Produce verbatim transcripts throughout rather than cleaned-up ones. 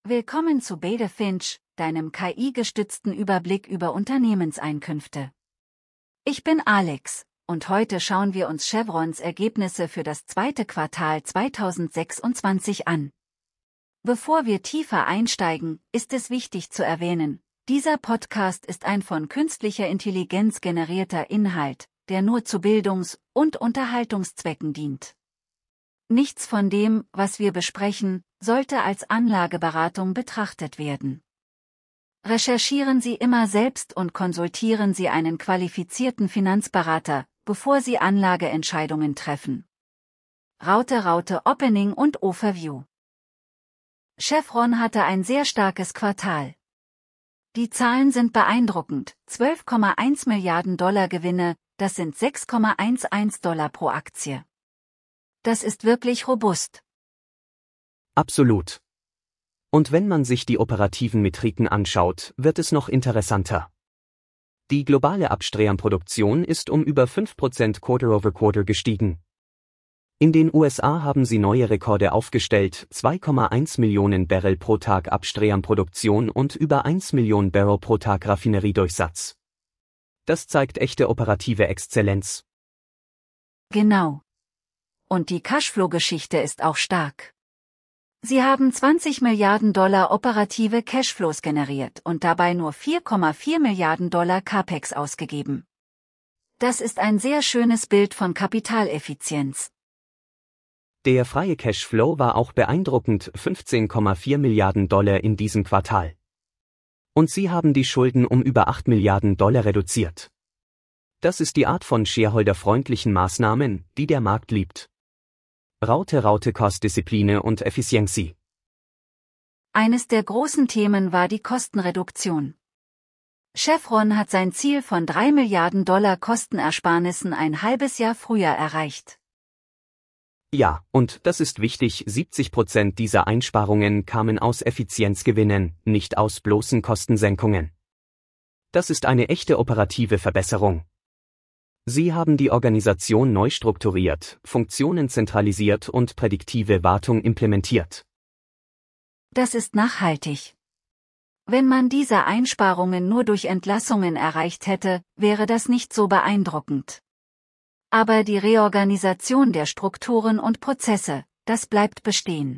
Willkommen zu Bede Finch, deinem K I-gestützten Überblick über Unternehmenseinkünfte. Ich bin Alex, und heute schauen wir uns Chevrons Ergebnisse für das zweite Quartal zweitausendsechsundzwanzig an. Bevor wir tiefer einsteigen, ist es wichtig zu erwähnen, dieser Podcast ist ein von künstlicher Intelligenz generierter Inhalt, der nur zu Bildungs- und Unterhaltungszwecken dient. Nichts von dem, was wir besprechen, sollte als Anlageberatung betrachtet werden. Recherchieren Sie immer selbst und konsultieren Sie einen qualifizierten Finanzberater, bevor Sie Anlageentscheidungen treffen. Raute Raute Opening und Overview. Chevron hatte ein sehr starkes Quartal. Die Zahlen sind beeindruckend, zwölf Komma eins Milliarden Dollar Gewinne, das sind sechs Komma elf Dollar pro Aktie. Das ist wirklich robust. Absolut. Und wenn man sich die operativen Metriken anschaut, wird es noch interessanter. Die globale Upstream-Produktion ist um über fünf Prozent Quarter-over-Quarter gestiegen. In den U S A haben sie neue Rekorde aufgestellt, zwei Komma eins Millionen Barrel pro Tag Upstream-Produktion und über eine Million Barrel pro Tag Raffineriedurchsatz. Das zeigt echte operative Exzellenz. Genau. Und die Cashflow-Geschichte ist auch stark. Sie haben zwanzig Milliarden Dollar operative Cashflows generiert und dabei nur vier Komma vier Milliarden Dollar Capex ausgegeben. Das ist ein sehr schönes Bild von Kapitaleffizienz. Der freie Cashflow war auch beeindruckend, fünfzehn Komma vier Milliarden Dollar in diesem Quartal. Und sie haben die Schulden um über acht Milliarden Dollar reduziert. Das ist die Art von shareholderfreundlichen Maßnahmen, die der Markt liebt. Raute Raute Kostdisziplin und Effiziency. Eines der großen Themen war die Kostenreduktion. Chevron hat sein Ziel von drei Milliarden Dollar Kostenersparnissen ein halbes Jahr früher erreicht. Ja, und das ist wichtig, siebzig Prozent dieser Einsparungen kamen aus Effizienzgewinnen, nicht aus bloßen Kostensenkungen. Das ist eine echte operative Verbesserung. Sie haben die Organisation neu strukturiert, Funktionen zentralisiert und prädiktive Wartung implementiert. Das ist nachhaltig. Wenn man diese Einsparungen nur durch Entlassungen erreicht hätte, wäre das nicht so beeindruckend. Aber die Reorganisation der Strukturen und Prozesse, das bleibt bestehen.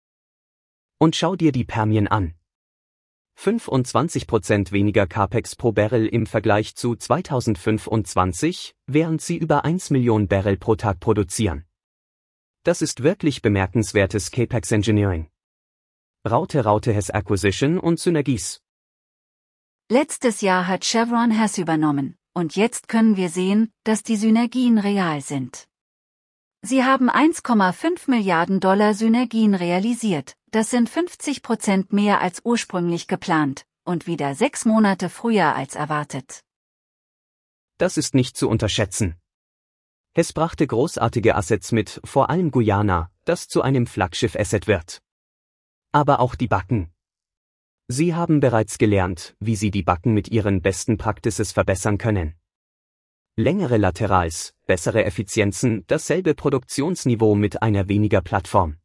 Und schau dir die Permien an. fünfundzwanzig Prozent weniger Capex pro Barrel im Vergleich zu zweitausendfünfundzwanzig, während sie über eine Million Barrel pro Tag produzieren. Das ist wirklich bemerkenswertes Capex Engineering. Raute Raute Hess Acquisition und Synergies. Letztes Jahr hat Chevron Hess übernommen, und jetzt können wir sehen, dass die Synergien real sind. Sie haben eins Komma fünf Milliarden Dollar Synergien realisiert, das sind fünfzig Prozent mehr als ursprünglich geplant, und wieder sechs Monate früher als erwartet. Das ist nicht zu unterschätzen. Hess brachte großartige Assets mit, vor allem Guyana, das zu einem Flaggschiff-Asset wird. Aber auch die Backen. Sie haben bereits gelernt, wie sie die Backen mit ihren besten Practices verbessern können. Längere Laterals, bessere Effizienzen, dasselbe Produktionsniveau mit einer weniger Plattform.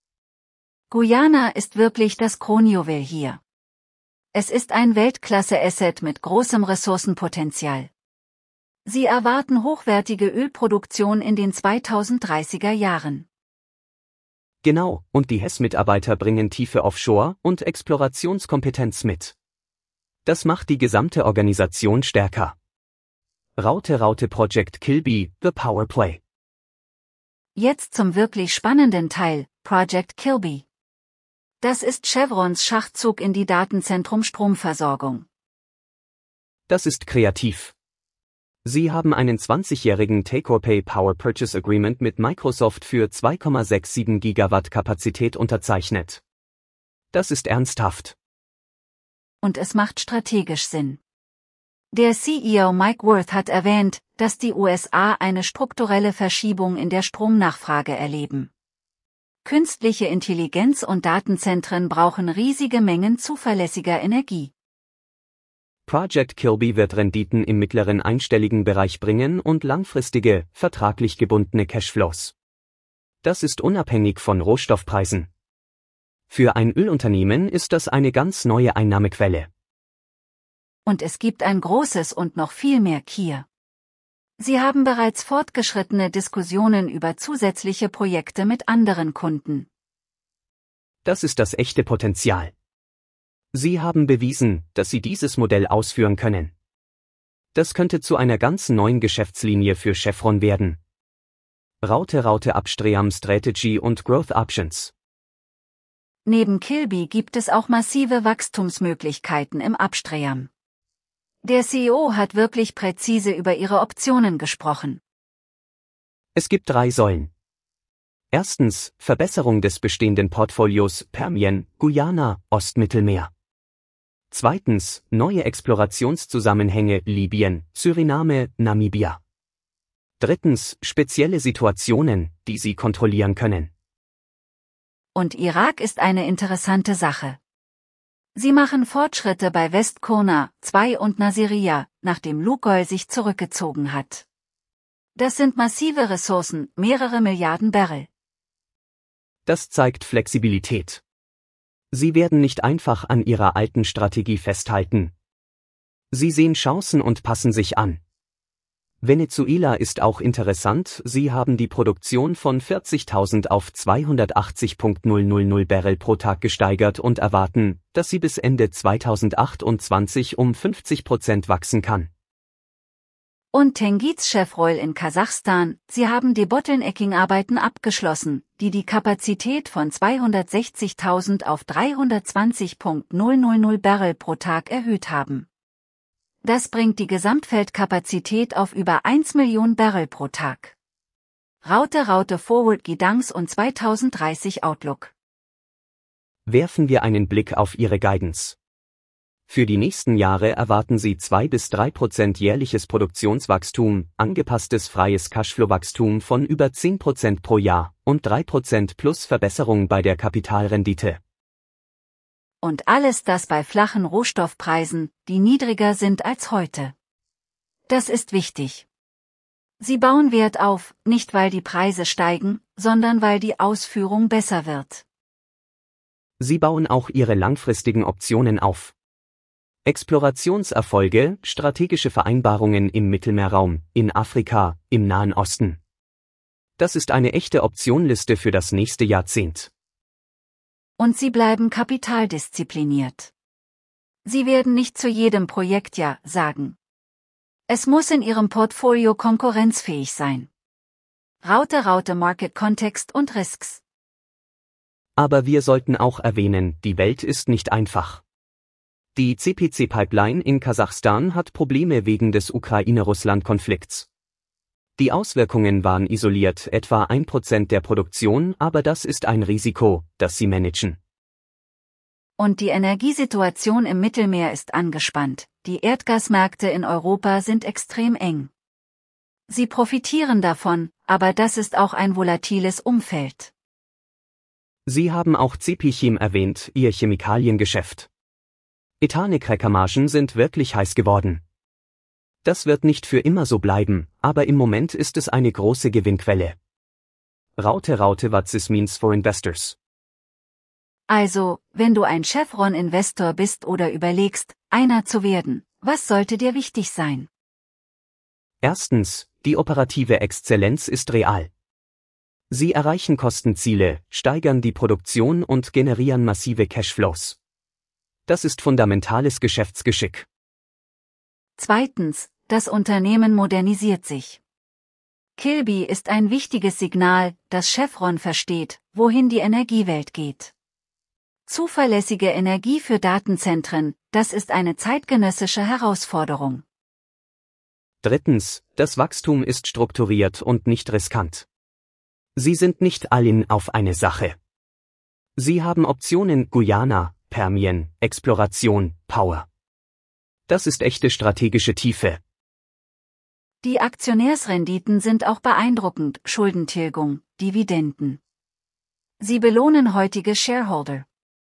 Guyana ist wirklich das Kronjuwel hier. Es ist ein Weltklasse-Asset mit großem Ressourcenpotenzial. Sie erwarten hochwertige Ölproduktion in den zweitausenddreißiger Jahren. Genau, und die Hess-Mitarbeiter bringen tiefe Offshore- und Explorationskompetenz mit. Das macht die gesamte Organisation stärker. Raute Raute Project Kilby, The Power Play. Jetzt zum wirklich spannenden Teil, Project Kilby. Das ist Chevrons Schachzug in die Datenzentrum-Stromversorgung. Das ist kreativ. Sie haben einen zwanzigjährigen Take-or-Pay Power Purchase Agreement mit Microsoft für zwei Komma siebenundsechzig Gigawatt Kapazität unterzeichnet. Das ist ernsthaft. Und es macht strategisch Sinn. Der C E O Mike Wirth hat erwähnt, dass die U S A eine strukturelle Verschiebung in der Stromnachfrage erleben. Künstliche Intelligenz und Datenzentren brauchen riesige Mengen zuverlässiger Energie. Project Kilby wird Renditen im mittleren einstelligen Bereich bringen und langfristige, vertraglich gebundene Cashflows. Das ist unabhängig von Rohstoffpreisen. Für ein Ölunternehmen ist das eine ganz neue Einnahmequelle. Und es gibt ein großes und noch viel mehr Kia. Sie haben bereits fortgeschrittene Diskussionen über zusätzliche Projekte mit anderen Kunden. Das ist das echte Potenzial. Sie haben bewiesen, dass Sie dieses Modell ausführen können. Das könnte zu einer ganz neuen Geschäftslinie für Chevron werden. Raute Raute Upstream Strategy und Growth Options. Neben Kilby gibt es auch massive Wachstumsmöglichkeiten im Upstream. Der C E O hat wirklich präzise über ihre Optionen gesprochen. Es gibt drei Säulen. Erstens, Verbesserung des bestehenden Portfolios Permian, Guyana, Ostmittelmeer. Zweitens, neue Explorationszusammenhänge Libyen, Suriname, Namibia. Drittens, spezielle Situationen, die Sie kontrollieren können. Und Irak ist eine interessante Sache. Sie machen Fortschritte bei Westkurna zwei und Nasiriyah, nachdem Lukoil sich zurückgezogen hat. Das sind massive Ressourcen, mehrere Milliarden Barrel. Das zeigt Flexibilität. Sie werden nicht einfach an ihrer alten Strategie festhalten. Sie sehen Chancen und passen sich an. Venezuela ist auch interessant, sie haben die Produktion von vierzigtausend auf zweihundertachtzigtausend Barrel pro Tag gesteigert und erwarten, dass sie bis Ende zweitausendachtundzwanzig um fünfzig Prozent wachsen kann. Und Tengiz Chevroil in Kasachstan, sie haben Debottlenecking-Arbeiten abgeschlossen, die die Kapazität von zweihundertsechzigtausend auf dreihundertzwanzigtausend Barrel pro Tag erhöht haben. Das bringt die Gesamtfeldkapazität auf über eine Million Barrel pro Tag. Raute Raute Forward Guidance und zweitausenddreißig Outlook. Werfen wir einen Blick auf Ihre Guidance. Für die nächsten Jahre erwarten Sie zwei bis drei Prozent jährliches Produktionswachstum, angepasstes freies Cashflow-Wachstum von über zehn Prozent pro Jahr und drei Prozent plus Verbesserung bei der Kapitalrendite. Und alles das bei flachen Rohstoffpreisen, die niedriger sind als heute. Das ist wichtig. Sie bauen Wert auf, nicht weil die Preise steigen, sondern weil die Ausführung besser wird. Sie bauen auch Ihre langfristigen Optionen auf. Explorationserfolge, strategische Vereinbarungen im Mittelmeerraum, in Afrika, im Nahen Osten. Das ist eine echte Optionliste für das nächste Jahrzehnt. Und sie bleiben kapitaldiszipliniert. Sie werden nicht zu jedem Projekt Ja sagen. Es muss in Ihrem Portfolio konkurrenzfähig sein. Raute Raute Market Kontext und Risks. Aber wir sollten auch erwähnen, die Welt ist nicht einfach. Die C P C-Pipeline in Kasachstan hat Probleme wegen des Ukraine-Russland-Konflikts. Die Auswirkungen waren isoliert, etwa ein Prozent der Produktion, aber das ist ein Risiko, das sie managen. Und die Energiesituation im Mittelmeer ist angespannt, die Erdgasmärkte in Europa sind extrem eng. Sie profitieren davon, aber das ist auch ein volatiles Umfeld. Sie haben auch C P Chem erwähnt, Ihr Chemikaliengeschäft. Ethane-Crackermargen sind wirklich heiß geworden. Das wird nicht für immer so bleiben, aber im Moment ist es eine große Gewinnquelle. Raute Raute what this means for investors. Also, wenn du ein Chevron-Investor bist oder überlegst, einer zu werden, was sollte dir wichtig sein? Erstens, die operative Exzellenz ist real. Sie erreichen Kostenziele, steigern die Produktion und generieren massive Cashflows. Das ist fundamentales Geschäftsgeschick. Zweitens, das Unternehmen modernisiert sich. Kilby ist ein wichtiges Signal, dass Chevron versteht, wohin die Energiewelt geht. Zuverlässige Energie für Datenzentren, das ist eine zeitgenössische Herausforderung. Drittens, das Wachstum ist strukturiert und nicht riskant. Sie sind nicht all-in auf eine Sache. Sie haben Optionen Guyana, Permian, Exploration, Power. Das ist echte strategische Tiefe. Die Aktionärsrenditen sind auch beeindruckend, Schuldentilgung, Dividenden. Sie belohnen heutige Shareholder.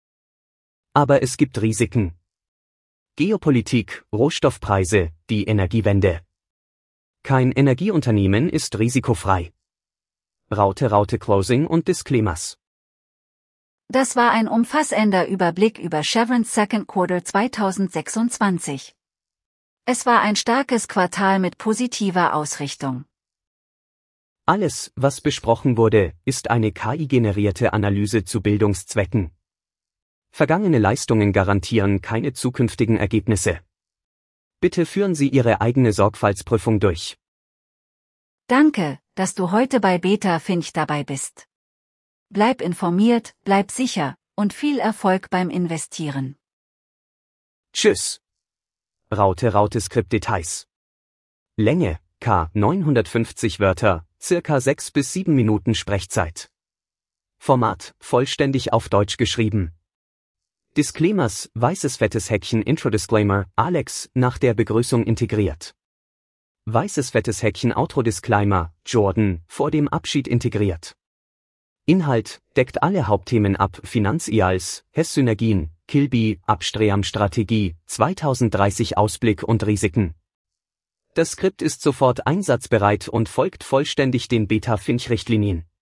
Aber es gibt Risiken. Geopolitik, Rohstoffpreise, die Energiewende. Kein Energieunternehmen ist risikofrei. Raute Raute Closing und Disclaimers. Das war ein umfassender Überblick über Chevrons Second Quarter zweitausendsechsundzwanzig. Es war ein starkes Quartal mit positiver Ausrichtung. Alles, was besprochen wurde, ist eine K I-generierte Analyse zu Bildungszwecken. Vergangene Leistungen garantieren keine zukünftigen Ergebnisse. Bitte führen Sie Ihre eigene Sorgfaltsprüfung durch. Danke, dass du heute bei Beta Finch dabei bist. Bleib informiert, bleib sicher und viel Erfolg beim Investieren. Tschüss. Raute Raute Skriptdetails. Länge, K neunhundertfünfzig Wörter, circa sechs bis sieben Minuten Sprechzeit. Format, vollständig auf Deutsch geschrieben. Disclaimers, weißes fettes Häkchen Intro-Disclaimer, Alex, nach der Begrüßung integriert. Weißes fettes Häkchen Outro-Disclaimer, Jordan, vor dem Abschied integriert. Inhalt, deckt alle Hauptthemen ab, Finanz-I A Ls, Hess-Synergien, Kilby, Abstream-Strategie, zweitausenddreißig Ausblick und Risiken. Das Skript ist sofort einsatzbereit und folgt vollständig den Beta Finch Richtlinien.